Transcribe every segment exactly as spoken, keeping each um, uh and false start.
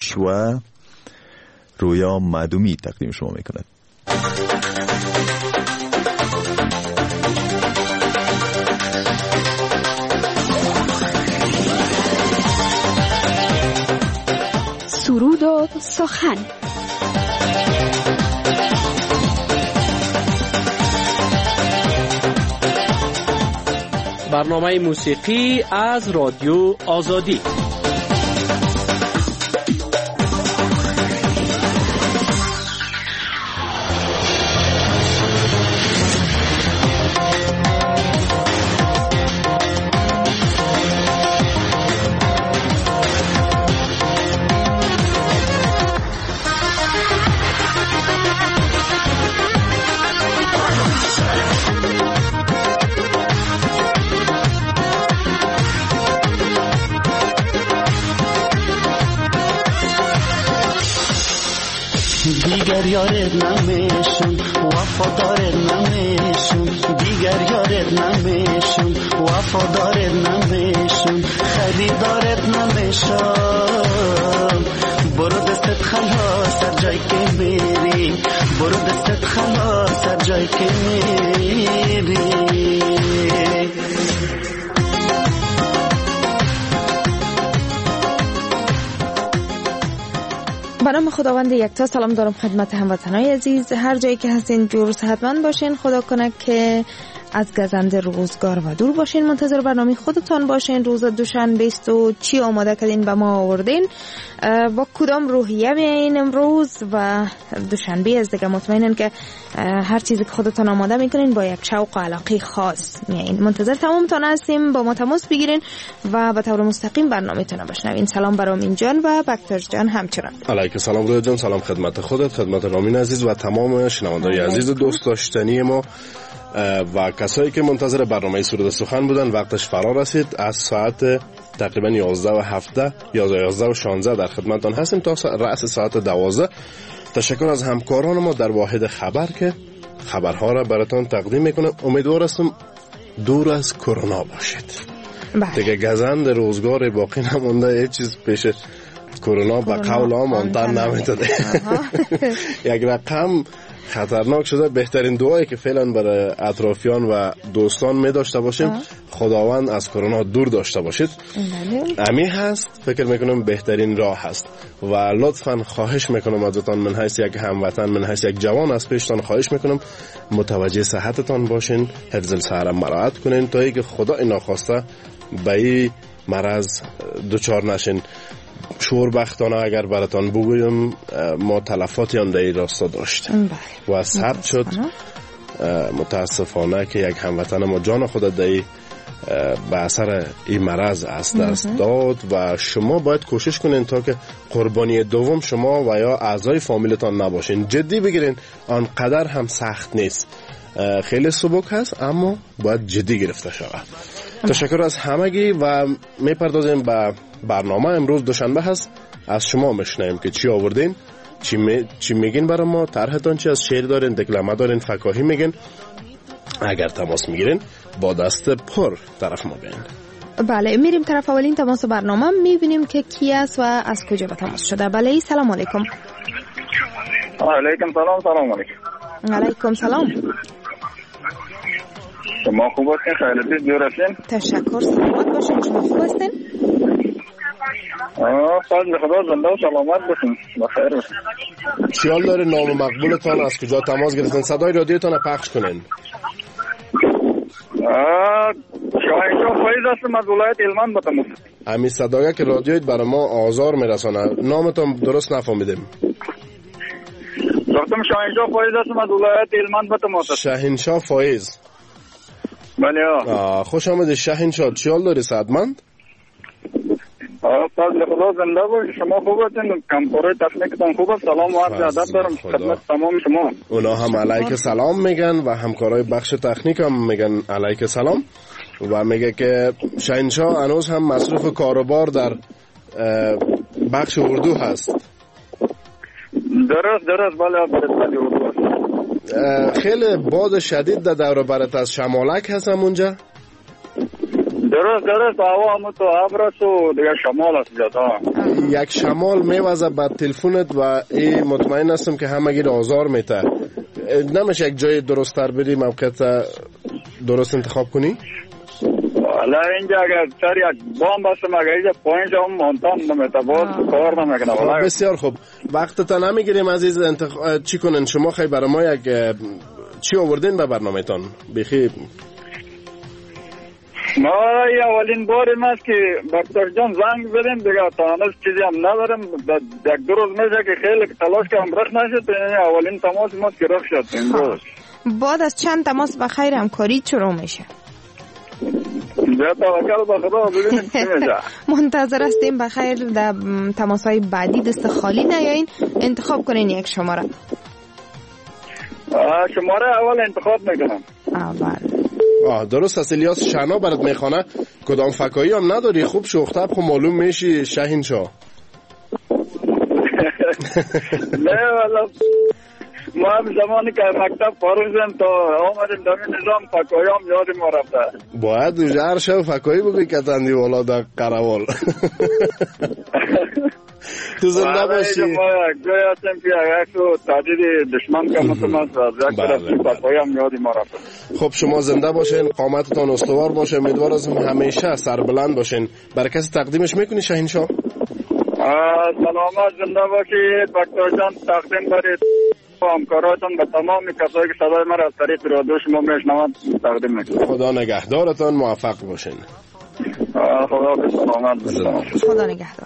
داریوش و رویا مدومی تقدیم شما میکند. سرود و سخن. برنامه موسیقی از رادیو آزادی. دیگر یارت نمیشم وفادارت نمیشم دیگر یارت نمیشم وفادارت نمیشم خریدارت نمیشم برو دستت خلاص هر جای که میری برو دستت خلاص هر جای که میری. به نام خداوند یکتا سلام دارم خدمت هموطنان عزیز، هر جایی که هستین جور و صحتمند باشین. خدا کنه که از گزند روزگار و دور باشین. منتظر برنامه خودتان باشین. روز دوشنبه است و چی آماده کردین به ما آوردین، با کدام روحیه بیاین امروز و دوشنبه است دیگه. مطمئنن که هر چیزی که خودتان آماده میکنین با یک شوق و علاقه خاص میاین. منتظر تمامتان هستیم، با ما تماس بگیرین و به طور مستقیم برنامه تون بشنوین. سلام بر امین جان و بکتر جان همچنان. علیک سلام رویا جان، سلام خدمت خودت، خدمت رامین عزیز و تمام شنوندگان عزیز و دوست داشتنی ما و کسایی که منتظر برنامه سرود سخن بودن. وقتش فرا رسید. از ساعت تقریبا یازده و هفده یازده و شانزده در خدمتتان هستیم تا رأس ساعت دوازده. تشکر از همکاران ما در واحد خبر که خبرها را براتون تقدیم میکنه. امیدوار هستم دور از کرونا باشید. دیگه گزند روزگار باقی نمونده، هیچ چیز پیش کرونا به قول ها مانتن نمیتونه. یک رقم خطرناک شده. بهترین دعایی که فعلا برای اطرافیان و دوستان می داشته باشیم خداوند از کرونا دور داشته باشید. امی هست، فکر میکنم بهترین راه هست و لطفاً خواهش میکنم ازتان، من حیث یک هموطن، من حیث یک جوان از پیشتان خواهش میکنم متوجه صحتتان باشین، حفظ الصحه مراعات کنین تا اینکه خدا ناخواسته به این مرض دچار نشین. شوربختانه اگر براتان بگویم ما تلفاتی هم در این راستا داشتیم و ثبت شد متاسفانه که یک هموطن ما جان خود در به اثر این مرض از دست داد و شما باید کوشش کنین تا که قربانی دوم شما و یا اعضای فامیلتان نباشین. جدی بگیرین، آنقدر هم سخت نیست، خیلی سبک هست اما باید جدی گرفته شود. تشکر از همگی و میپردازیم به برنامه. امروز دوشنبه هست، از شما میشنویم که چی آوردین، چی, می... چی میگین برای ما، طرحتان چی، از شعر دارین، دکلمه دارین، فکاهی میگین. اگر تماس میگیرین با دست پر طرف ما بیاین. بله، میریم طرف اولین تماس برنامه، میبینیم که کی است و از کجا به تماس شده. بله، سلام علیکم. علیکم سلام. سلام علیکم. علیکم سلام. شما خوب هستین؟ خیلی دور هستین؟ تشکر، سلامت باشین. شما خوب هستین؟ آه فضل خدا زنده و سلامت باشین، بخیر باشین. خیال داره نام مقبولتان از کجا تماس گرفتن؟ صدای رادیوتان پخش کنین. شاهینشاه فایز هستم از ولایت هلمند به تماس. همین صدایا که رادیویت برای ما آزار میرسانه. نامتون درست نفهمیدیم. گفتم شاهینشاه فایز هستم از ولایت هلمند به تماس. شاهینشاه فایز. بله. خوش آمدید شاهینشاه، چی حال داری؟ صحتمند؟ آه فضل خدا زنده باشید. شما خوب هستین؟ کمپورای تکنیکتان خوب است؟ سلام و عرض ادب دارم خدمت تمام شما. اونا هم علیک سلام میگن و همکارای بخش تکنیک هم میگن علیک سلام و میگه که شاهینشاه هنوز هم مصروف کاروبار در بخش اردو هست. درست درست بله بله اردو هست. خیلی باد شدید در دور برت از شمالک هستم اونجا؟ درست درست هوا هم تو ابرس و دیگه شمال است زیاده. یک شمال میوزه به تلفنت و این مطمئن هستم که همگی آزار میته. نمیشه یک جای درست تر بری موقعیت درست انتخاب کنی؟ حالا اینجا اگر سر یک بام بستم اگر اینجا پایینجا هم مانتان نمیته باز کار نمیکنه. خب بسیار خوب، وقت تا نمیگیریم عزیز. انتخاب چی کنن شما؟ خیلی برای ما یک چی آوردین به برنامه تان؟ بخیر ما اولین باریم است که دکتر جان زنگ زدیم دیگه تا هنوز چیزی هم ندارم. یک دو روز میشه که خیلی تلاش کردم رخ نشد. اولین تماس ما که رخ شد امروز. بعد از چند تماس بخیر همکاری شروع میشه. بیا توکل به خدا ببینیم چی میشه. منتظر هستیم بخیر در تماس‌های بعدی دست خالی نیاین. انتخاب کنین یک شماره. شماره اول انتخاب میکنم. اول. آه درست است. الیاس شهنا برات میخوانه. کدام فکایی هم نداری؟ خوب شوختب خب معلوم میشی شهینشاه. نه والا ما هم زمانی که مکتب فارغ شدم تا آمدیم در نظام فکایی هم یاد ما رفته. باید هر شب فکایی بگوی که تندی والا در قروال. تو زنده باشی. ما جای هستیم که یک تو تحدید دشمن که مطمئن است. یک طرف فکایی هم یاد ما رفته. خب شما زنده باشین، قامتتان استوار باشه. امیدوار هستم همیشه سربلند باشین. برای کسی تقدیمش میکنی شهینشاه؟ سلامت زنده باشید دکتر جان. تقدیم برید همکاراتون به تمام کسایی که صدای ما را از طریق رادیو شما میشنوند تقدیم میکنم. خدا نگهدارتان، موفق باشین. خدا به سلامت. خدا نگهدار.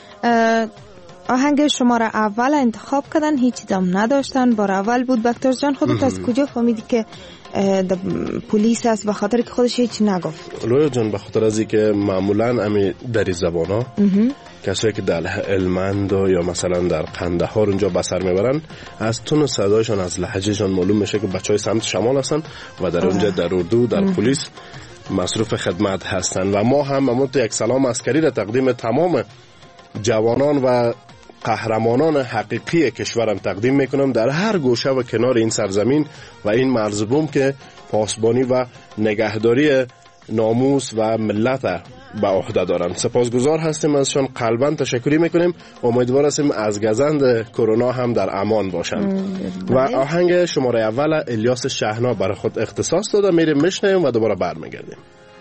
آهنگ شماره اول انتخاب کردن، هیچ دم نداشتن. بار اول بود. دکتر جان خودت از کجا فهمیدی که پلیس است؟ به خاطر که خودش هیچ نگفت. لویا جان به خاطر از اینکه معمولا امی در زبانا کسایی که در هلمند یا مثلا در قندهار اونجا بسر میبرن از تون صدایشان از لهجهشان معلوم میشه که بچهای سمت شمال هستن و در اونجا در اردو در پلیس مصروف خدمت هستن. و ما هم امروز یک سلام عسکری را تقدیم تمام جوانان و قهرمانان حقیقی کشورم تقدیم میکنم در هر گوشه و کنار این سرزمین و این مرزبوم که پاسبانی و نگهداری ناموس و ملت به عهده دارند. سپاسگزار هستیم ازشان، قلباً تشکری میکنیم. امیدوار هستیم از گزند کرونا هم در امان باشند. و آهنگ شماره اول الیاس شهنا برای خود اختصاص داده. میریم میشنیم و دوباره برمیگردیم.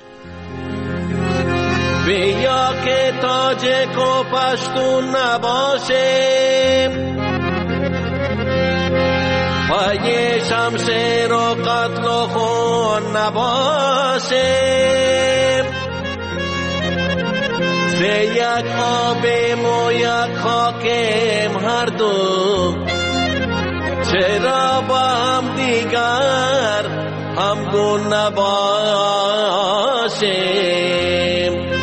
بیا که تاجک و پشتون نباشیم، پای شمشیر و قتل و خون نباشیم. سه یک آبیم و یک خاکیم هر دو، چرا با هم دیگر همگون نباشیم؟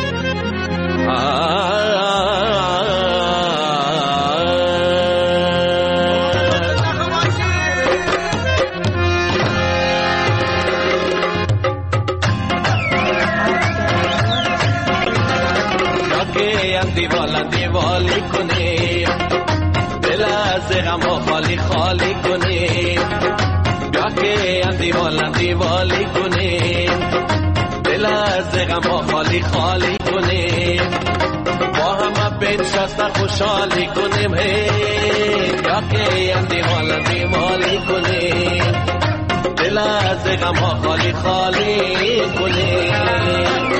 دیوالا دیوالی کنیم، دل از غم و خالی خالی کنیم. بیا که دیوالا دیوالی کنیم، دل از غم و خالی خالی کنیم. با هم بنشسته خوشحالی کنیم. هی بیا که دیوالا دیوالی کنیم، دل از غم و خالی خالی کنیم.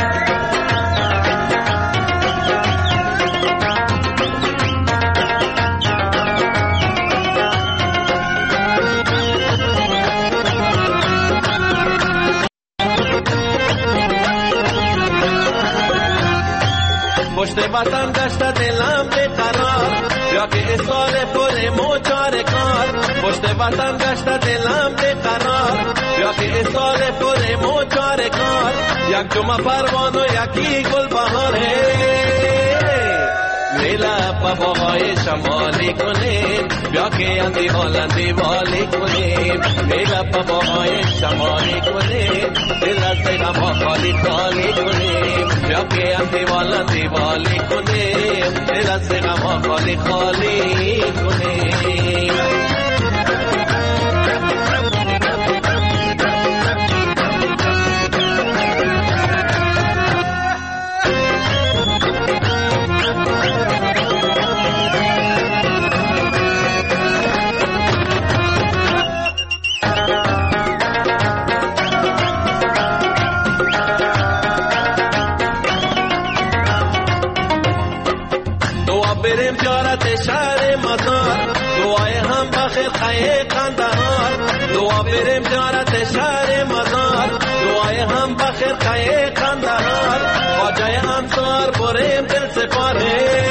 پشت وطن گشته دلم بیقرار، بیا که سال پر موچار کار. پشت وطن گشته دلم بیقرار، بیا که سال پر موچار کار. یک جمعه پروان و یکی گل بهاره، میلا پاهای شمالی کنیم. بیا که اندی هالندی والی کنیم، میلا پاهای شمالی کنیم. دل از غم خالی خالی کنیم. بیا که اندی هالندی والی کنیم، دل از غم خالی خالی کنیم. بریم زیارت شهر مزار دعای هم بخیر خیه قندهار دعا بریم زیارت شهر مزار دعای هم بخیر خیه قندهار خواجه انصار بریم دل سپاره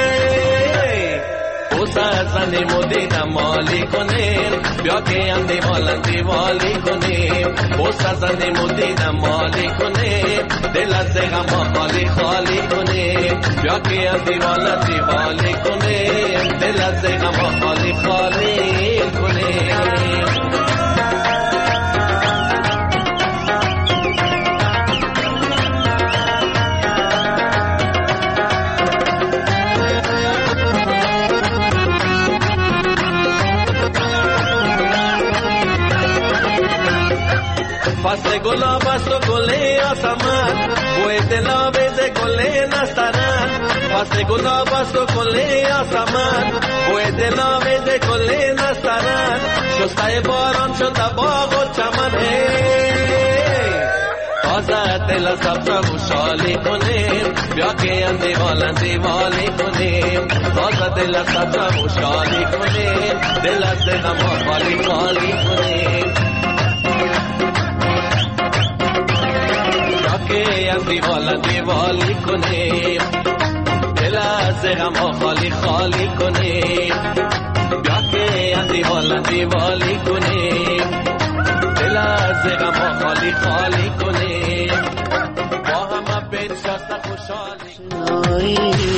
بوسه زنیم و دیدم مالی کنیم بیا که هم دیوالن دیوالی کنیم بوسه زنیم و دیدم مالی کنیم دل از غم خالی خالی کنیم بیا که هم دیوالن دیوالی کنیم دل از غم خالی خالی کنیم فصل گلاب است و گل آسمان بوی دلاویز گل نسترن فصل گلاب است و گل آسمان بوی دلاویز گل نسترن شسته باران شده باغ و چمن تازه دل سبز و شالی کنیم بیا که هم دیوالن دیوالی کنیم تازه دل سبز و شالی کنیم دل از غم خالی خالی کنیم که از دیوالن دیوالی کنیم دل از غم خالی خالی کنیم بیا که از دیوالن دیوالی کنیم دل از غم خالی خالی کنیم با همه بین شست خوشحالی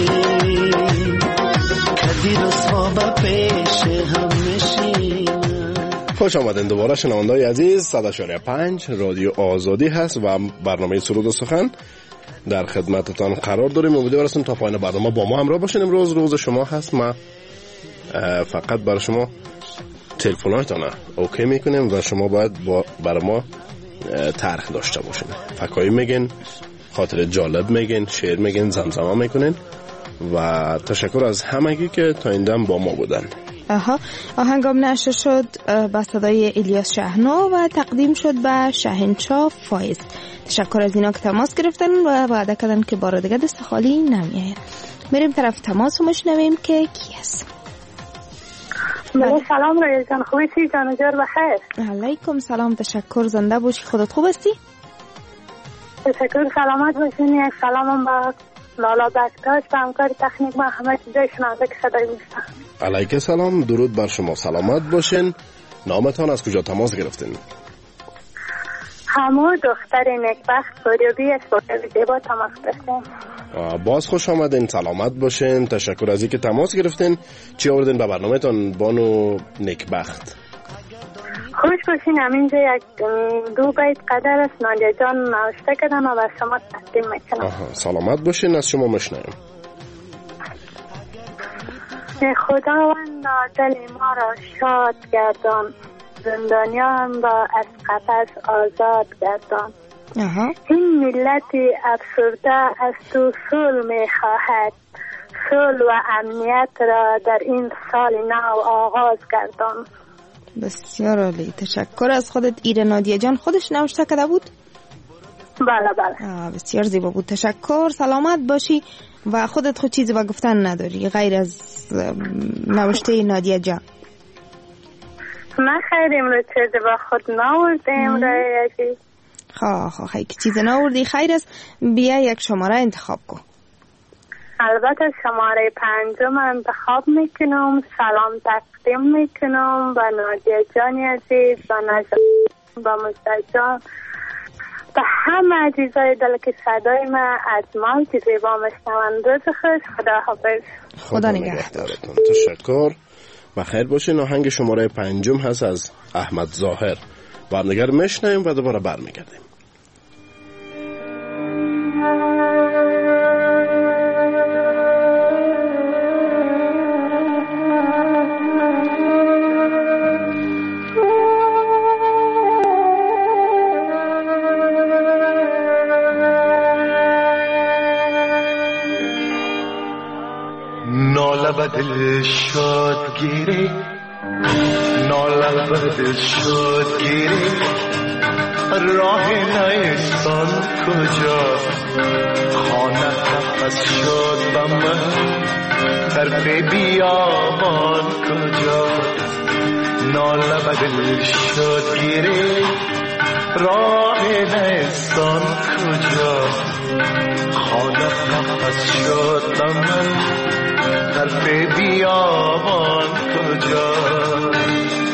کدی رسوا با پیش هم نشیم. خوش آمدین دوباره شنونده‌های عزیز. صد و چهار پنج رادیو آزادی هست و برنامه سرود و سخن در خدمتتان قرار داریم. امیدوارم هستم تا پایان برنامه با ما همراه باشین. امروز روز شما هست، ما فقط برای شما تلفن‌هاتون اوکی میکنیم و شما باید با برای ما طرح داشته باشین. فکایی میگین، خاطر جالب میگین، شعر میگین، زمزمه میکنین و تشکر از همگی که تا این دم با ما بودن. آها، آهنگام نشر شد با صدای الیاس شهنا و تقدیم شد به شاهنشاه فایز. تشکر از اینا که تماس گرفتن و وعده کردن که بار دیگه دست خالی نمیاید. میریم طرف تماس و مشنویم که کی هست. بله سلام رایل جان، خوبی سی جان جور بخیر؟ علیکم سلام، تشکر، زنده باشی. خودت خوب هستی؟ تشکر، سلامت باشین. یک سلامم با لالا بکتاش و همکار تکنیک ما همه چیزای شنونده که صدای میشتن. علیکم سلام، درود بر شما، سلامت باشین. نامتان از کجا تماس گرفتین؟ همو دختر نکبخت بریوبی از بریوبی دیبا تماس گرفتین. باز خوش آمدین، سلامت باشین. تشکر از اینکه تماس گرفتین. چی آوردین به برنامه تان بانو نکبخت؟ خوش باشین. همینجا یک دو بیت قدر است نادیا جان نوشته کردن و به شما تقدیم میکنم. سلامت باشین، از شما مشنویم. خداوند دل ما را شاد گردان، زندانیان را از قفس آزاد گردان. این ملت افسرده از تو صلح می خواهد، صلح و امنیت را در این سال نو آغاز گردان. بسیار عالی، تشکر از خودت. ایره نادیه جان خودش نوشته کرده بود؟ بله بله. بسیار زیبا بود، تشکر، سلامت باشی. و خودت خود چیزی با گفتن نداری غیر از نوشته نادیه جان؟ نه خیر، امروز چیزی با خود نوردیم رایجی. خواه خواه خیلی چیز نوردی، خیر است. بیا یک شماره انتخاب کن. البته شماره پنجم انتخاب میکنم. سلام تقدیم میکنم به نادیه جانی عزیز، به نجات، به مجد جان، به همه عزیزای دل که صدای من از مال که زیبا مشنوند. روز خوش، خدا حافظ. خدا نگهدارتون. تشکر و خیر باشین. آهنگ شماره پنجم هست از احمد ظاهر. برنگر مشنویم و دوباره برمیگردیم. ناله به دل شد گیری، ناله به دل شد گیری، راه نیستان کجاست خانه نفس شد به من طرف بیابان کجاست ناله به دل شد گیره راه نیستان کجاست خانه نفس شد به من طرف بیابان کجاست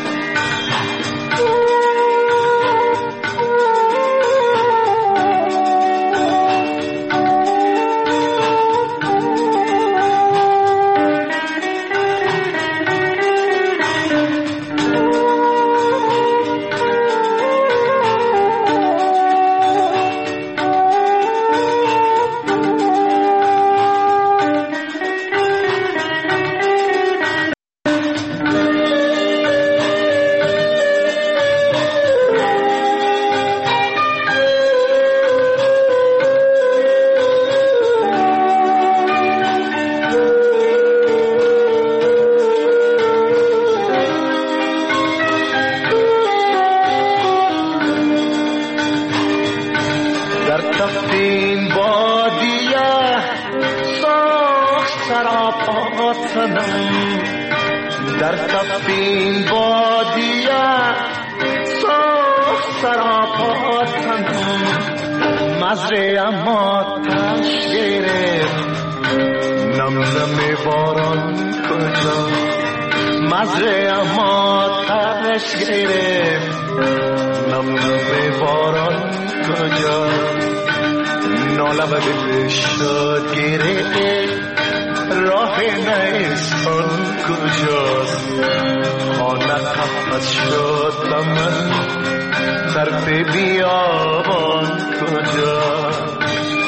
در تفین بادیه صاف سراپاتم مزرعه اما تش گرفت نم نم باران کجا مزرعه اما تش گرفت نم نم باران کجا ناله به دل شد گرفت راه نیستان کجاست خانه قفس شد به من طرف بیابان کجاست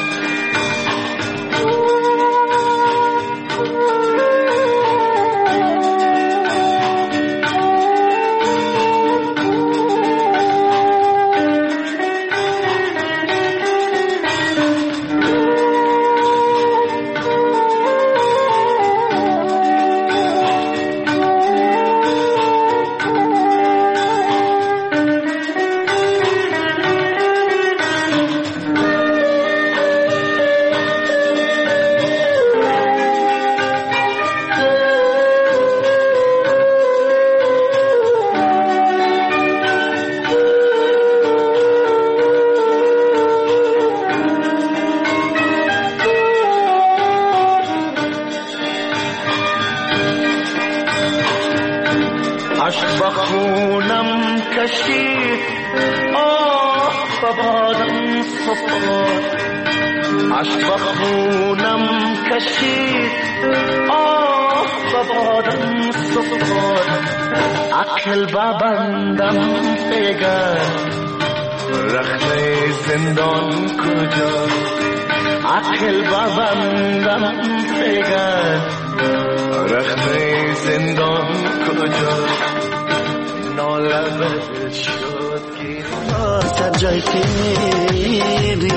عشق بخونم کشید آه ببادم سفاد عشق بخونم کشید آه ببادم سفاد عقل ببندم بگر رخت زندان کجا عقل ببندم بگر رخت زندان کجا ناله به شد گیرم سر جای که میری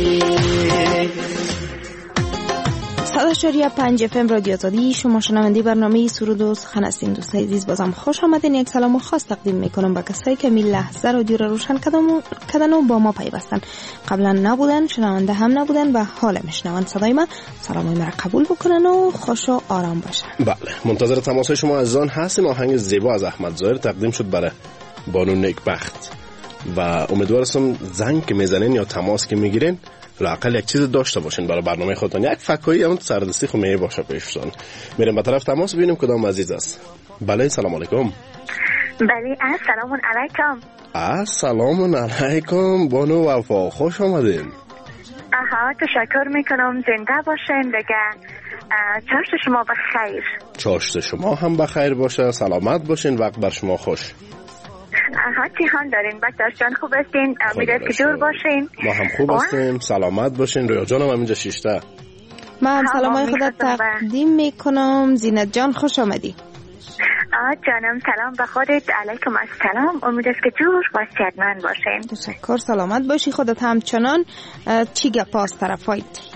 صد و شش پنج اف ام رادیو آزادی. شما شنونده برنامه سرود و سخن هستین. دوستای عزیز بازم خوش آمدین. یک سلام خاص تقدیم میکنم به کسایی که می لحظه رادیو را روشن کردن و با ما پیوستن. قبلا نبودن، شنونده هم نبودن و حالا میشنون صدای ما. سلامای مرا قبول بکنن و خوش و آرام باشن. بله، منتظر تماسای شما عزیزان هستیم. آهنگ زیبا از احمد ظاهر تقدیم شد برای بانو نیکبخت و امیدوار هستم زنگ که میزنین یا تماس که میگیرین لااقل یک چیز داشته باشین برای برنامه خودتون. یک فکایی همون سردستی خو می باشه پیشتون. میریم به طرف تماس ببینیم کدام عزیز است. بله، سلام علیکم. بله، السلام علیکم. السلام علیکم بانو وفا، خوش آمدین. آها، تشکر میکنم. زنده باشین دیگه. چاشت شما بخیر. چاشت شما هم بخیر باشه، سلامت باشین، وقت بر شما خوش. آها، چی حال دارین بکتر جان؟ خوب هستین؟ امیدوارم که جور باشین. ما هم خوب هستیم، سلامت باشین. رویا جانم همینجا شیشته. من سلامای خودت تقدیم میکنم. زینت جان خوش آمدی. آه جانم، سلام به خودت. علیکم السلام. امیدوارم که جور و صحتمند باشین. تشکر، سلامت باشی. خودت همچنان. چی گپ است طرفایت؟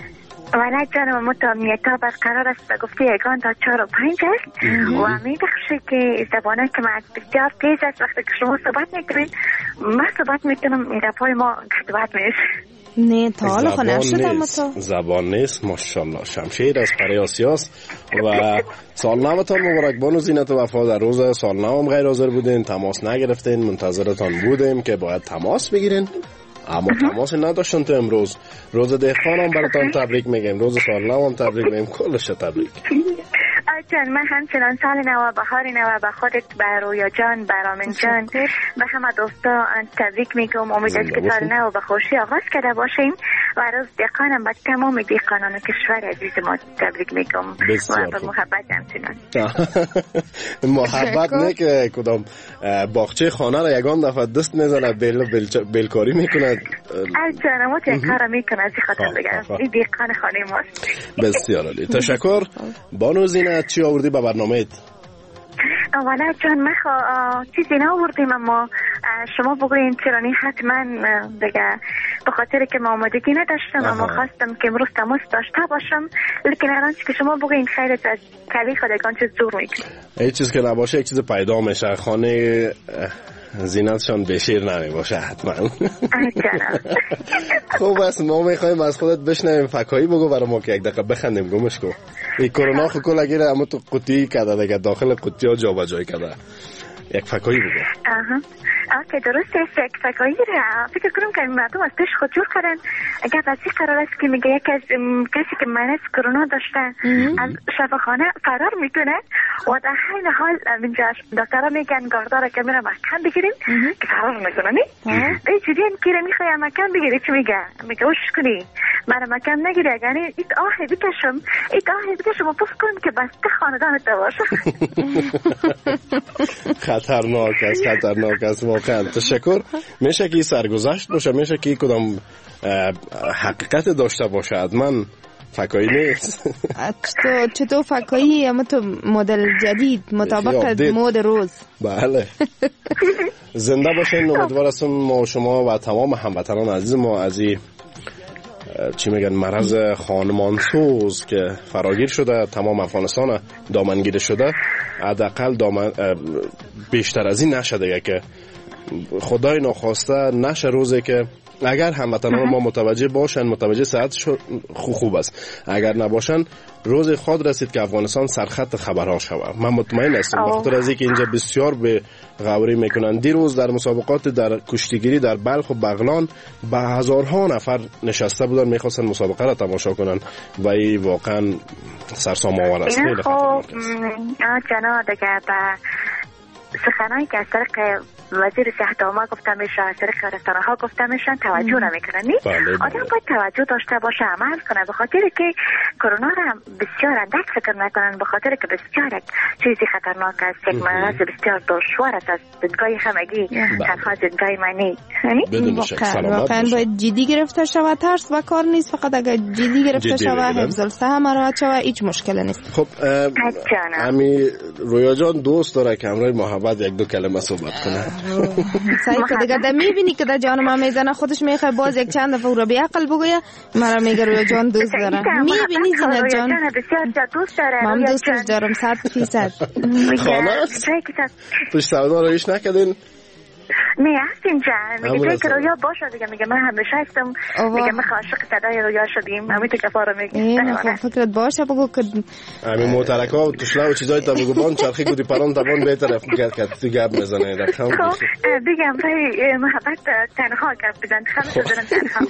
ولد جانم مطمئنیتا برقرار است و گفته یگان تا چهار و پنج است و می بخشه که زبانه که من بسیار تیز است. وقتی که شما صحبت میکنید من صحبت میکنم این رفای ما گفتبت میشه. نه تا حالا خو نشدم تو زبان نیست. ماشاءالله شمشیر از برای آسیاست و سال نوتان مبارک بانو زینت وفا. در روز سال نو هم غیر حاضر بودین، تماس نگرفتین، منتظرتان بودیم که باید تماس بگیرین اما تماس نداشتن. تو امروز روز دهقان هم براتان تبریک میگیم، روز سال نو هم تبریک میگیم، کلش تبریک. جان من همچنان سال نو بهار نو به خودت، به رویا جان، به رامین جان، به همه دوستا تبریک میگم. امید است که سال نو به خوشی آغاز کرده باشیم و روز دهقانم به تمام دهقانان کشور عزیز ما تبریک میگم و به محبت همچنان. محبت نه که کدام باغچه خانه را یگان دفعه دست میزنه بیل بیلکاری میکنه. از جانم تو این کار میکنه از خاطر بگم این دهقان خانه ماست. بسیار عالی، تشکر. بانو زینت چی آوردی به برنامه‌ت؟ اولا جان من چیزی نآوردیم اما شما بگوین چرا نی حتما دیگه به خاطر که ما آمادگی نداشتم اما خواستم که امروز تماس داشته باشم، لیکن الان که شما بگوین خیلی از کلی خودگان چیز زور میکنه. هیچ چیز که نباشه یک چیز پیدا میشه. خانه زینتشان بشیر نمی باشه حتما. خوب است، ما میخوایم از خودت بشنویم فکایی بگو برای ما که یک دقیقه بخندیم. گمش کو این کرونا خو کلا گیره اما تو قطعی کرده دیگه، داخل قطعی ها جا بجای کرده. یک فکایی بگو. آها اوکی درست است. یک فکایی را فکر کنم که مردم از پیش خود جور کردن. اگر بسی قرار است که میگه یک از کسی که من از کرونا داشته از شفاخانه فرار میکنه و در حین حال اینجا دکترها میگن گاردارا که میره محکم بگیریم که فرار میکنه. نی ای چیزی این که میخوای محکم بگیری چی میگه؟ میگه وش کنی من محکم نگیری یعنی ایت آهی بکشم ایت آهی بکشم و پس کنم که بسته خاندانت باشه. خطرناک است، خطرناک است واقعا. تشکر. میشه که سرگذشت باشه، میشه که کدام حقیقت داشته باشه، حتما فکایی نیست. چطور چطور فکایی اما تو مدل جدید مطابق مود روز. بله. زنده باشین. امیدوار هستم ما شما و تمام هموطنان عزیز ما از این چی میگن مرض خانمانسوز که فراگیر شده، تمام افغانستان دامنگیر شده، حداقل دامن بیشتر از این نشه دیگه، که خدای ناخواسته نشه روزی که اگر هموطنان ما متوجه باشن، متوجه صحت خوب خوب است، اگر نباشن روز خود رسید که افغانستان سرخط خبرها شود. من مطمئن هستم بخاطر از اینکه اینجا بسیار به غوری میکنن. دیروز در مسابقات در کشتیگیری در بلخ و بغلان به هزارها نفر نشسته بودن میخواستن مسابقه را تماشا کنن و این واقعا سرسام آور است. خیلی خطرناک است. جناب دیگه با سخنایی که از طریق وزیر صحت عامه گفته میشه، از طریق رسانه ها گفته میشن توجه نمیکنن. نی آدم باید توجه داشته باشه، عمل کنه، به خاطر که کرونا را بسیار اندک فکر نکنن، به خاطر که بسیار چیزی خطرناک است، یک مرض بسیار دشوار است. از دیدگاه همگی تنها دیدگاه منی واقعا باید جدی گرفته شود. ترس و کار نیست، فقط اگر جدی گرفته شود، حفظ الصحه مراعات شود، هیچ مشکلی نیست. خب امی رویا جان دوست داره که همراه محبت یک دو کلمه صحبت کنه. سعی که دیگه ده میبینی که ده جان ما میزنه، خودش میخواه باز یک چند دفعه او را بیعقل بگویه مرا میگه رویا جان دوست داره. میبینی زینت جان من دوستش دارم صد فیصد. خلاص پشت سودا رو ایش نکدین؟ نه هستیم جان، میگه که رویا باشه دیگه، میگه من همیشه هستم، میگه من عاشق صدای رویا شدیم، همین تو کفاره میگه فکرت باشه بگو که همین موترکا و توشلا و چیزای تا بگو بان چرخی گودی پران تا بان بهتره گرد کرد تو گپ بزنه رفتم. خب دیگه برای محبت تنها گپ بزن، خیلی دارم تنها.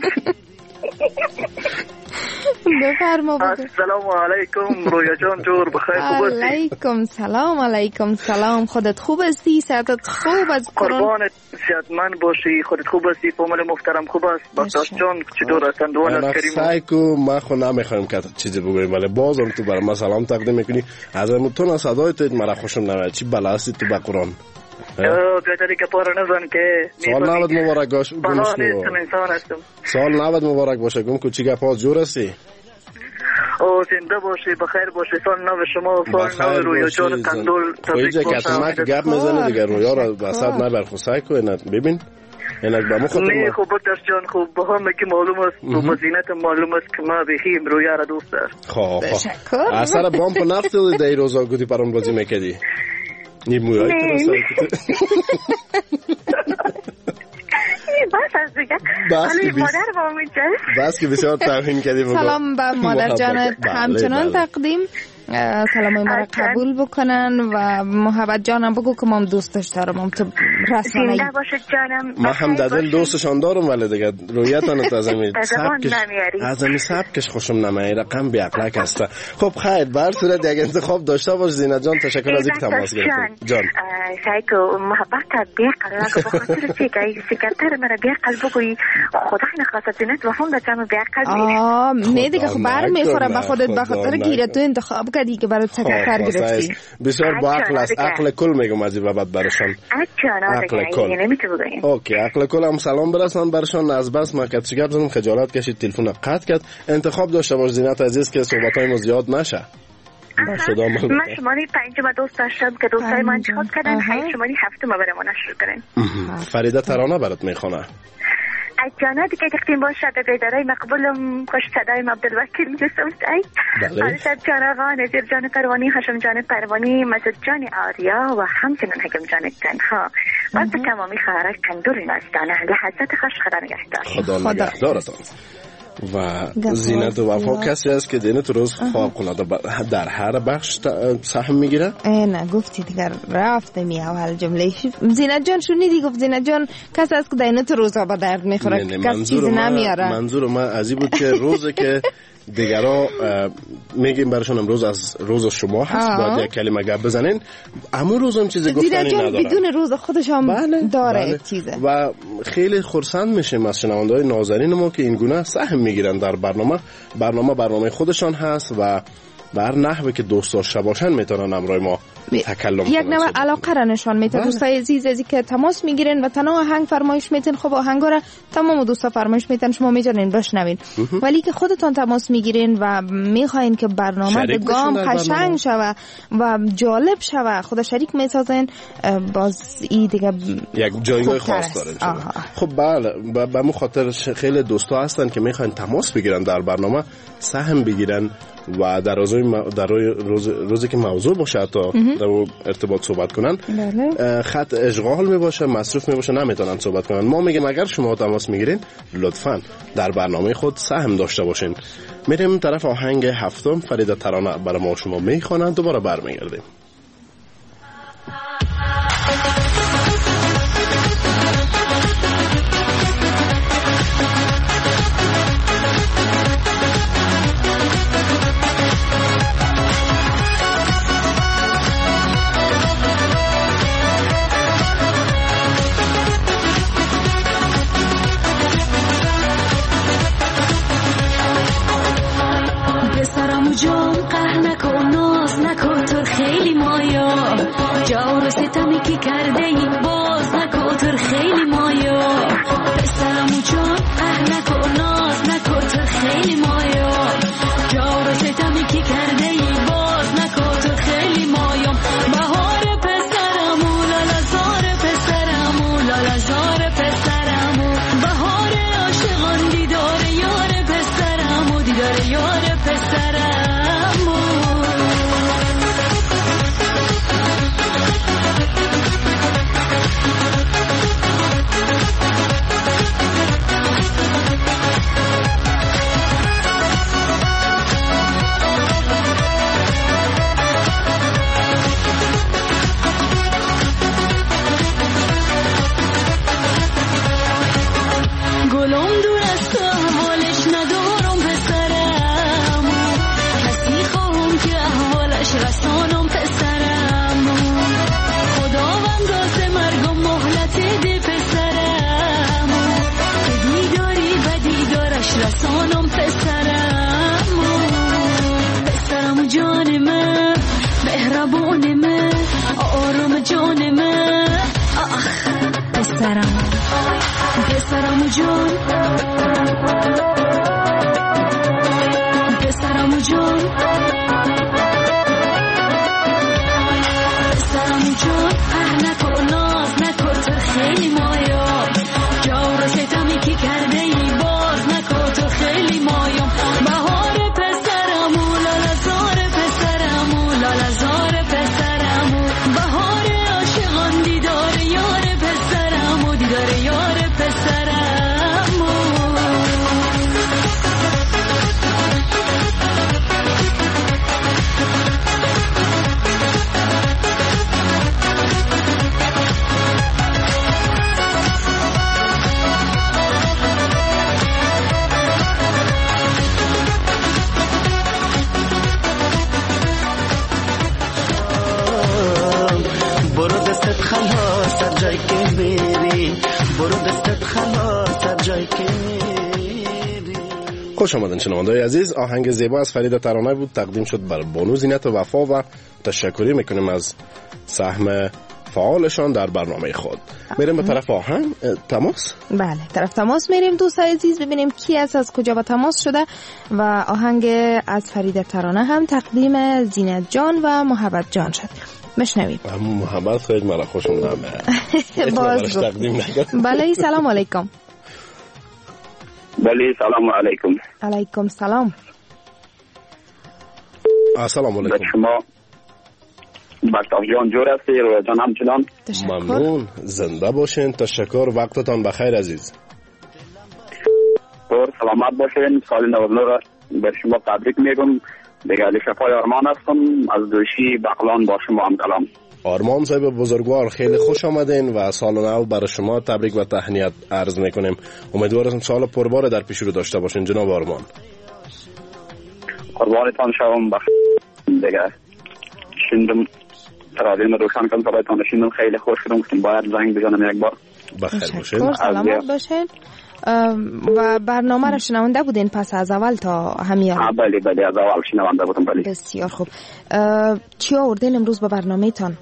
بفرما. السلام علیکم رویا جان، جور بخیر، خوب هستی؟ علیکم سلام. علیکم سلام. خودت خوب هستی؟ صحتت خوب است؟ قربانت صحتمند باشی. خودت خوب هستی؟ فامیل محترم خوب است؟ بختاش جان چطور هستن؟ دوان از کریم. سعی کو ما خو نمیخوایم که چیزی بگویم ولی بازم تو برام سلام تقدیم میکنی. از تو صدایت مرا خوشم نمیاد. چی بلاستی تو به قرآن؟ اوه بیادری که پاره نزن که سال نود مبارک باشه. بلا نیستم، انسان هستم. سال نود مبارک باشه. گم کو چی گپاز جور هستی؟ او زنده باشی، بخیر باشی. سال نو شما، سال نو رویا جان قندول تبریک باشه. خویجه که اتمک گپ میزنه دیگه، رویا را وسط نبر خو سعی کو. ببین اینک به ما خاطر نه خوب بکتر جان خوب با همه که معلوم است با زینت معلوم است که ما بخیم رویا را دوست داشت. خواه خواه اثر بامپ نفت دیدی در روزا گودی پرام بازی میکردی نی مویای تو رو سایت بس از دیگه حالی مادر با میجه بس که بسیار توهین کردیم. سلام به مادر جانت همچنان تقدیم، سلامای ما را قبول بکنن و محبت جانم بگو که ما هم دوستش دارم. تو رسانه‌ای زنده باشد جانم. ما هم در دل دوستشان دارم ولی دیگه رویتان از امی سبکش از امی سبکش خوشم نمیاد، رقم بیعقلک است. خب خیر بر صورت یک انتخاب داشته باش زینت جان. تشکر از اینکه تماس گرفتید جان. شایکو محبت بیعقل که بخاطر چی که سکرتر مرا بیعقل بگویی خدا نخواست زینت و هم در جمع بیعقل آه نه دیگه خب بر میخوره به خودت به خاطر گیره تو انتخاب کردی که برای سکرتر گرفتی. بسیار با عقل است، عقل کل میگم از این بعد برشان عقل کل. اوکی عقل کل هم سلام برسان برشان. از بس ما کت شگر بزنم خجالت کشید تلفن قطع کرد. انتخاب داشته باش زینت عزیز که صحبتای ما زیاد نشه. من شماری پنجم دوست داشتم که دوستای من انتخاب کردن، هی شماری هفتم برای ما نشر کردن. فریده ترانه برات میخونه. اجانا دیگه دختیم باشه در بیدارای مقبولم خوش صدایم عبدالوکیل جسمت ای عرشد جان آقا نظیر جان پروانی هاشم جان پروانی مسعود جان آریا و همچنین حکم جان تنها و به تمامی خواهرک تندور نازدانه لحظت خوش خدا نگهدار. خدا نگهدارتان. و زینت و وفا کسی است که دینه تو روز خواب العاده در هر بخش سهم میگیره؟ نه گفتی دیگر رفته می اول جمله زینت جان شنیدی گفت زینت جان کسی است که دینه تو روزها با درد میخوره کسی چیزی نمیاره. منظور من از این بود که روزه که دیگرها میگیم برشون امروز از روز شما هست باید یک کلمه گپ بزنین اما روز هم چیزی گفتنی ندارن. بدون روز خودش هم بله، داره بله. چیزه و خیلی خرسند میشیم از شنونده‌های نازنین ما که این گونه سهم میگیرن در برنامه. برنامه برنامه خودشان هست و بر نحوی که دوست داشته باشن میتونن امروز ما تکلم کنن. یک نوع علاقه را نشان میده. دوستای عزیز ازی که تماس میگیرن و تنها آهنگ فرمایش میتین، خب آهنگا را تمام دوستا فرمایش میتن شما میتونین بشنوین، ولی که خودتون تماس میگیرین و میخواین که برنامه به گام قشنگ شوه و جالب شوه خود شریک میسازن، باز این دیگه یک جایگاه خاص داره. خب بله به مو خاطر خیلی دوستا هستن که میخواین تماس بگیرن در برنامه سهم بگیرن و در روزی در روز روزی که موضوع باشه تا در ارتباط صحبت کنن بله. خط اشغال می باشه مصروف می باشه نمیتونن صحبت کنن. ما میگیم اگر شما تماس میگیرین لطفاً در برنامه خود سهم داشته باشین. میریم طرف آهنگ هفتم فریده ترانه برای ما شما میخوانن دوباره برمیگردیم. جان قهر نکن ناز نکن تو خیلی مایا جور و ستمی که کرده ای باز نکن تو خیلی مایا پسرم جان قهر نکن ناز نکن تو خیلی مایا جور و ستمی که کرده ای باز نکن تو خیلی مایا بهار پسرم لالا زار پسرم لالا زار پسرم بهار عاشقان دیدار یار پسرم دیدار یار پسرم گلم دور از تو حالش ندارم پسرم کسی خواهم که احوالش رسانم پسرم خداوند داز مرگم مهلت ده پسرم که دیداری و دیدارش رسانم پسرم پسرم جان من مهربان من آرام جان من آخ پسرم پسرم جان پسرم جان پسرم جان اه نکن ناز نکن تو خیلی مایا که میری. خوش آمدین شنونده‌های عزیز. آهنگ زیبا از فرید ترانه بود، تقدیم شد بر بانو زینت وفا و تشکری میکنیم از سهم فعالشان در برنامه خود. میریم به طرف آهنگ تماس. بله، طرف تماس میریم دوستای عزیز، ببینیم کی است، از کجا با تماس شده و آهنگ از فرید ترانه هم تقدیم زینت جان و محبت جان شد. مشنویم. محبت خیلی مرا خوشم نمیاد. باز تقدیم نکرد. بله، سلام علیکم. بله، سلام علیکم. علیکم سلام. السلام علیکم. شما بختاف جان جور هستی، رویا جان همچنان. ممنون، زنده باشین. تشکر، وقتتان بخیر عزیز. پر سلامت باشین. سال نو را به شما تبریک میگم. دیگه علی شفای آرمان هستم از دوشی بغلان. با شما هم کلام. آرمان صاحب بزرگوار، خیلی خوش آمدین و سال نو برای شما تبریک و تهنیت عرض میکنیم. امیدوارم سال پربار در پیش رو داشته باشین جناب آرمان. قربانتان شوم. بخ دیگه شندم رادیو رو روشن کنم برایتان. شندم خیلی خوش شدم که باید زنگ بزنم یک بار. بخیر باشین. سلامت باشین. و برنامه را شنونده بودین پس از اول تا همین؟ بله بله، از اول شنونده بودم. بله، بسیار خوب. چی آوردین امروز به برنامه تان؟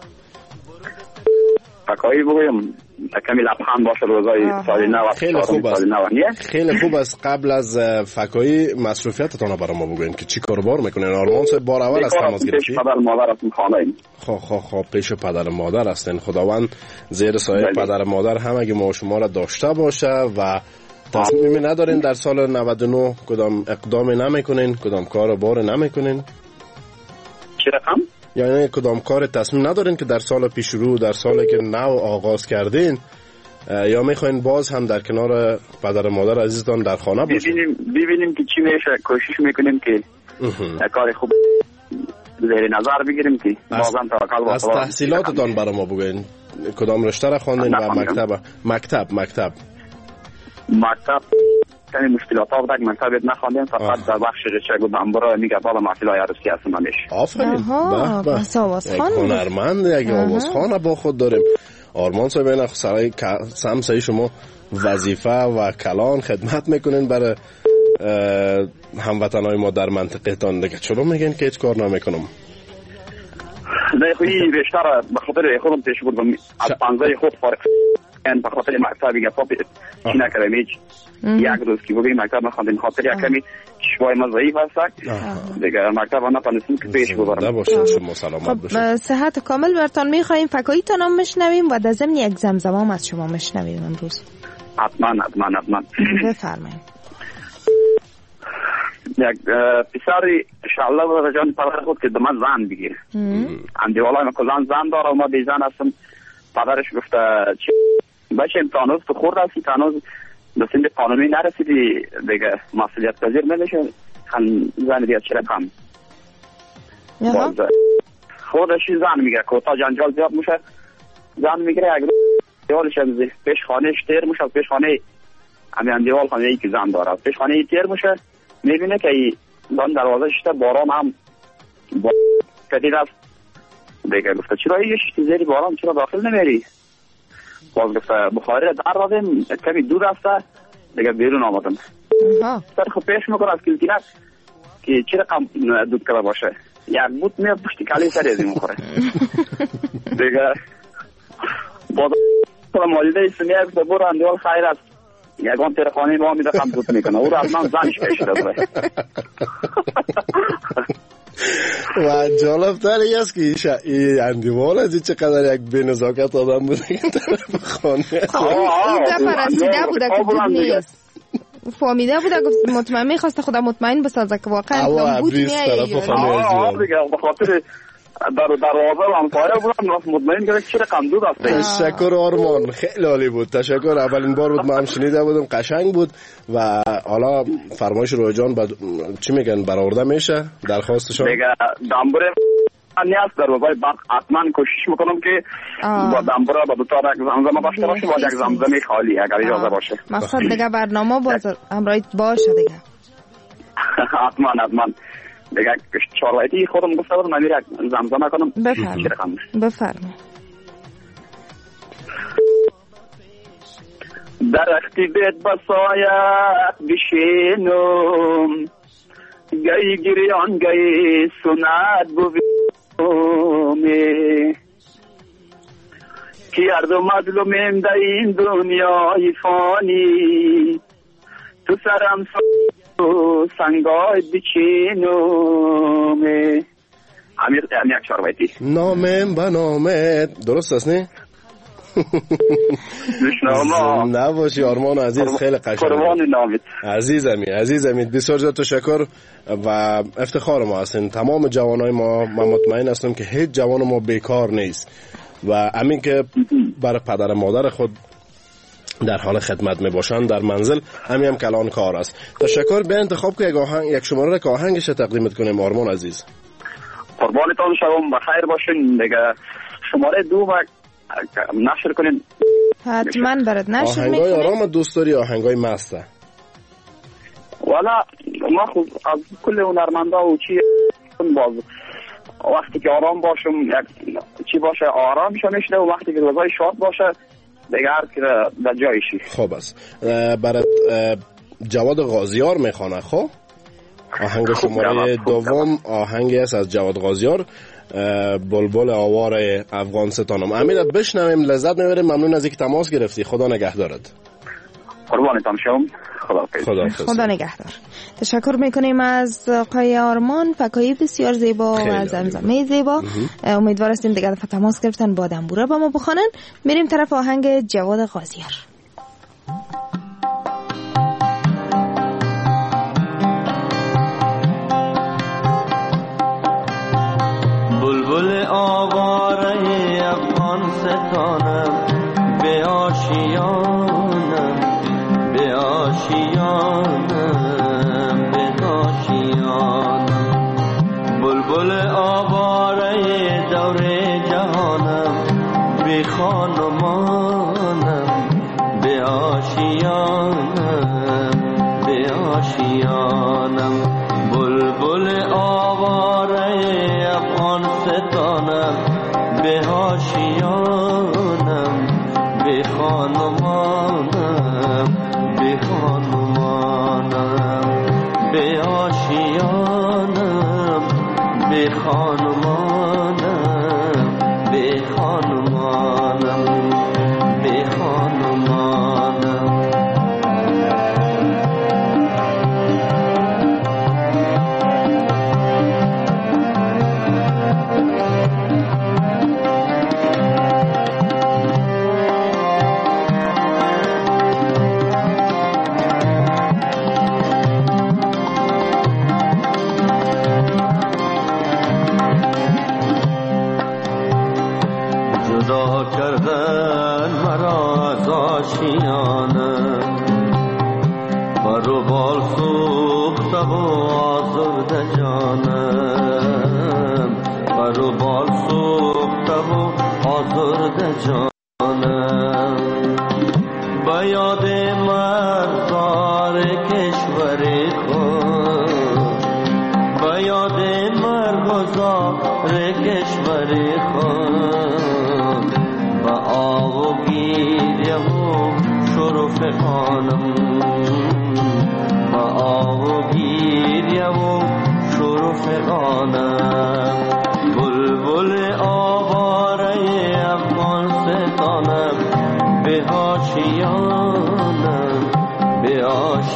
فکایی بگویم کمی لبخند باشه روزای سال نو. خیلی خوب است. خیلی خوب است. قبل از فکایی مصروفیتتون برای ما بگوین که چی کار بار میکنین. آرمان صاحب بار اول از تماس گرفتی؟ پیش پدر مادر هستم خانه. خب خب خب پیش پدر مادر هستین. خداوند زیر سایه پدر مادر همگی ما شما را داشته باشه و تصمیمی ندارین در سال نود و نه کدام اقدامی نمیکنین، کدام کار بار نمیکنین؟ چی رقم؟ یعنی کدام کار تصمیم ندارین که در سال پیش رو، در سالی که نو آغاز کردین، یا میخواین باز هم در کنار پدر مادر عزیزتان در خانه باشین؟ ببینیم ببینیم که چی میشه. کوشش میکنیم که کار خوب زیر نظر بگیریم که بازم توکل از تحصیلاتتان برای ما بگوین. کدام رشته را خواندین و مکتب مکتب مکتب مکتب کمی مشکلات ها بود. مکتب نخواندیم، فقط در بخش رشته دنبورا میگه بالا محصولای عروسی هستم همیشه. آفرین. به به، بس آوازخوان هنرمند، یک آوازخوان با خود داریم. آرمان صاحب این سرای سمسای شما وظیفه و کلان خدمت میکنین برای هموطنای ما در منطقه تان. دیگه چرا میگین که هیچ کار نمیکنم؟ نه خویی بیشتر به خاطر خودم پیش بودم از پنزه خود فارغ این به خاطر مکتبی گفت چی نکردم هیچ. یک روز که بودیم مکتب نخواندیم خاطر یک کمی شوای ما ضعیف هست دیگه مکتب نتونستیم که پیش ببرم. باشین شما سلامت باشین. صحت کامل برتان میخوایم. فکایی تان هم مشنویم و در ضمن یک زمزمه از شما مشنویم امروز. حتما حتما حتما. بفرمایید. یک پسری انشاءالله و جان پدر خود که دم زن بگیر. اندی والا من کلان زن داره و ما بی زن هستم. پدرش گفته چی بچه امتحانوز تو خورد هستی، تانوز به سند قانونی نرسیدی، دیگه مسئولیت پذیر نمیشه. خن زن دیگه چه رقم خودش زن میگه که تا جنجال زیاد میشه. زن میگیره یک دیوالش از پیش خانهش تیر میشه. پیش خانه همین دیوال خانه ای که زن داره پیش خانه ای تیر میشه. میبینه که دان دروازه شده باران هم با کدید است. دیگه گفته چرا یه شیشتی زیری باران چرا داخل نمیری؟ باز گفته بخاری را در دادیم کمی دود هسته. دیگه بیرون آمدم. سر خب پیش میکنه از کلتینک که چی رقم دود کرده باشه. یک بود میاد پشتی کلی سر ازی میخوره. دیگه باز مالیده ایسونیه گفته برو اندیوال خیر است یکان تیر خانه با میده خم دود میکنه. او رو از من زنش پیش داره. و جالب تری است که این اندیوال از چقدر یک بینزاکت آدم بوده این طرف خانه. این دفعه رسیده بوده که دود نیست. فهمیده بوده گفت مطمئن میخواسته خودم مطمئن بسازه که واقعا بود نیه. آه دیگه بخاطر در دروازه همسایه بودم مطمئن که چه رقم دود است. تشکر آرمان، خیلی عالی بود. تشکر. اولین بار بود ما هم شنیده بودم، قشنگ بود. و حالا فرمایش روی جان بد... چی میگن برآورده میشه درخواستشون؟ دیگه دنبوره نیاز در روزای بعد حتما کوشش میکنم که با دنبوره با دو تا یک زمزمه داشته باشه، با یک زمزمه خالی اگر اجازه باشه. مقصد دیگه برنامه باز همراهی باشه دیگه. حتما حتما. دیگه چهارلایتی خودم گفته بودم من یک زمزمه کنم. بفرمایید. بفرمایید. درختی بیت بسایت بشینم گئی گریان گئی سنت بویمی که هر دو مظلومیم در این دنیای فانی تو سرم سنگای بچینم. امیر یک چهار بیتی نامم به نامت درست است نه؟ نباشی آرمان عزیز، خیلی قشنگ. قربان نامت عزیزمی عزیزمی بسیار زیاد تشکر و افتخار ما هستین. تمام جوانای ما، من مطمئن هستم که هیچ جوان ما بیکار نیست و همین که برای پدر مادر خود در حال خدمت می باشند در منزل، همین هم کلان کار است. تشکر. به انتخاب که یک آهنگ، یک شماره که آهنگش تقدیمت کنیم آرمان عزیز. قربانتان شوم، بخیر باشین. دیگه شماره دو و نشر کنین. حتما برات نشر میکنیم. آهنگای آرام دوست داری آهنگای مسته؟ والا ما خود از کل هنرمندا و چی باز وقتی که آرام باشم چی باشه آرام میشه و وقتی که روزای شاد باشه دیگه هر که در جایشی. خوب است. برات جواد غازیار میخوانه. خب آهنگ شماره دوم آهنگی است از جواد غازیار، بلبل آوار افغانستانم. امیر بشنویم، لذت میبریم. ممنون از اینکه تماس گرفتی. خدا نگهدارت. قربانتان شم. خدا خدا خدا نگهدار. تشکر میکنیم از آقای آرمان، فکایی بسیار زیبا و زمزمه زیبا. امیدوار هستیم دیگه دفعه تماس گرفتن با دنبوره با ما بخوانن. میریم طرف آهنگ جواد غازیار. بلبل آواره افغانستانم، به آشیانم به آشیانم به آشیانم. بلبل آواره دور جهانم، به خانمانم به آشیانم به آشیانم. بلبل آواره افغانستانم، به آشیانم به خانمانم به خانمانم به آشیانم به خانمانم به خانمانم به خانمانم. کردن مرا از آشیانم، برو بال سوخته و آزرده جانم، برو بال سوخته و آزرده جانم. به یاد مرزار کشور خود، به یاد مرغزار کشور خود، با آب و گیریه و شرف خانم، با آب و گیریه و شرف خانم. بلبل آواره افغانستانم، به آشیانم به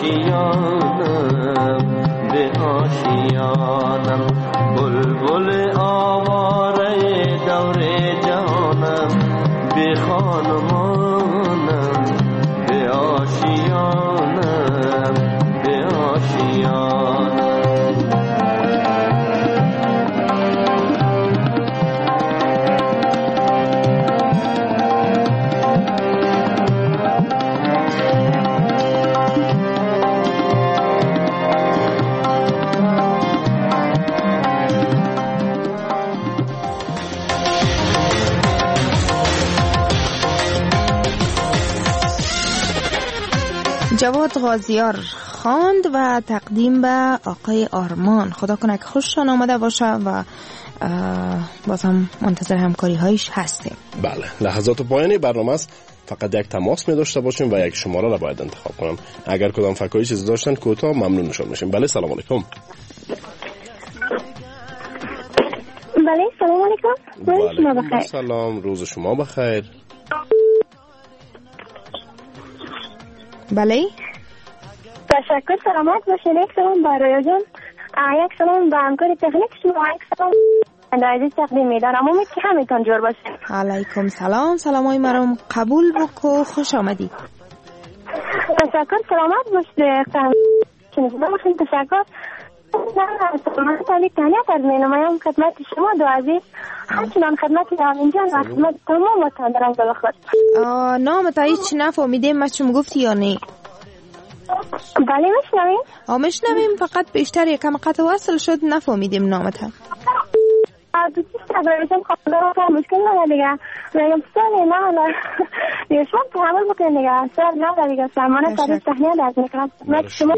آشیانم به آشیانم. بلبل آواره دور جهانم، به خانمانم به آشیانم به آشیانم. جواد غازیار خواند و تقدیم به آقای آرمان. خدا کنه که خوششان آمده باشه و باز هم منتظر همکاری هایش هستیم. بله، لحظات پایانی برنامه است. فقط یک تماس می داشته باشیم و یک شماره را باید انتخاب کنم. اگر کدام فکایی چیز داشتن کوتاه ممنونشون میشیم. بله سلام علیکم. بله سلام علیکم. روز شما بخیر. سلام، روز شما بخیر. بله تشکر، سلامت باشین. یک سلام با رویا جان، یک سلام با همکار تکنیک شما، یک سلام عزیز تقدیم میدارم. امید که همتون جور باشین. علیکم سلام، سلامای مرام قبول بکو، خوش آمدی. تشکر، سلامت باشید. شنیدم باشین. تشکر. من تالی تهنیت از می نمایم خدمت شما دو عزیز، همچنان خدمت رامین جان و خدمت تمام وطنداران دل خود. نام تا هیچ نفهمیدیم ما چی گفتی یا نه؟ بله میشنویم. آه میشنویم، فقط بیشتر یکم قطع وصل شد، نفهمیدیم نامت هم. دو چیز تبریزم خواهدارم که مشکل نده دیگه. میگم سالی نه نه دیگه شما تحمل بکنید دیگه. سال نه دیگه سلمانه تاریخ تهنیت از میکنم. تشکر.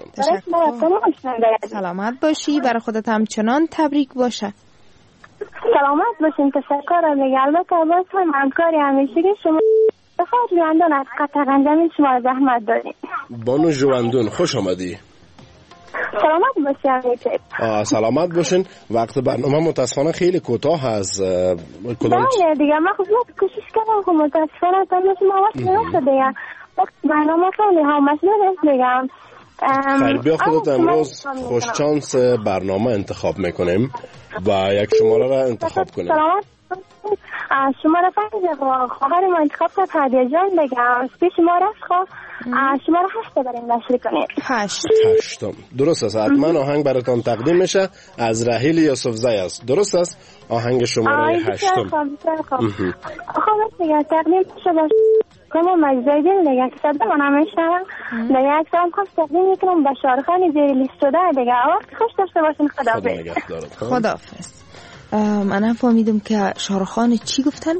سلامت باشی، برای خودت همچنان تبریک باشه. سلامت باشین. تشکر دیگه. البته باز هم همکاری همیشه که شما بخواه جواندون از قطع غنجمین شما زحمت داریم. بانو جواندون خوش آمدی. سلامت باشین. سلامت باشین. وقت برنامه متاسفانه خیلی کوتاه هست. کدام بله دیگه من خود کوشش کردم که متاسفانه تنش ما وقت نمیشه دیگه. وقت برنامه خیلی ها مسئله دیگه. خیلی بیا خودت امروز خوش چانس برنامه انتخاب میکنیم و یک شماره را انتخاب کنیم. سلامت شماره پنج خواهر ما انتخاب کرد هدیه جان بگم پیش ما رفت. خواه شماره هشت بریم نشری کنید. هشت هشتم درست است. حتما آهنگ براتان تقدیم میشه از رحیل یوسفزی است. درست است. آهنگ شماره هشتم. خب دیگه تقدیم میشه باشه کنم مجزای دل دیگه که صدا من همیشنم دیگه یک سلام خواست تقدیم میکنم به شارخانی زیر لیست شده دیگه. وقت خوش داشته باشین. خداحافظ. خداحافظ. من هم فهمیدم که شارخان چی گفتن؟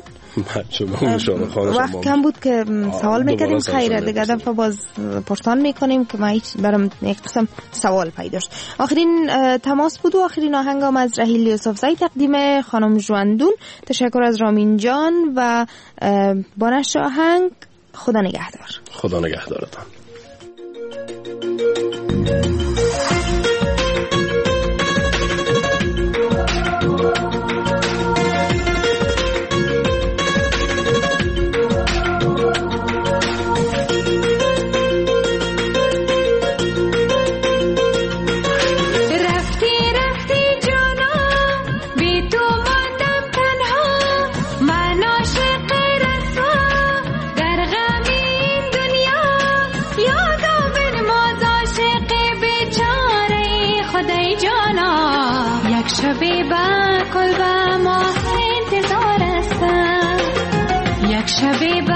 وقت کم بود که سوال میکردیم. خیره دیگه دفعه باز پرسان میکنیم که ما هیچ برام یک قسم سوال پیداشت. آخرین تماس بود و آخرین آهنگ هم از رحیل یوسفزی تقدیم خانم جواندون. تشکر از رامین جان و با نشر آهنگ خدا نگهدار. خدا نگهدارتان. شبی با کل با ما انتظار است. یک شبی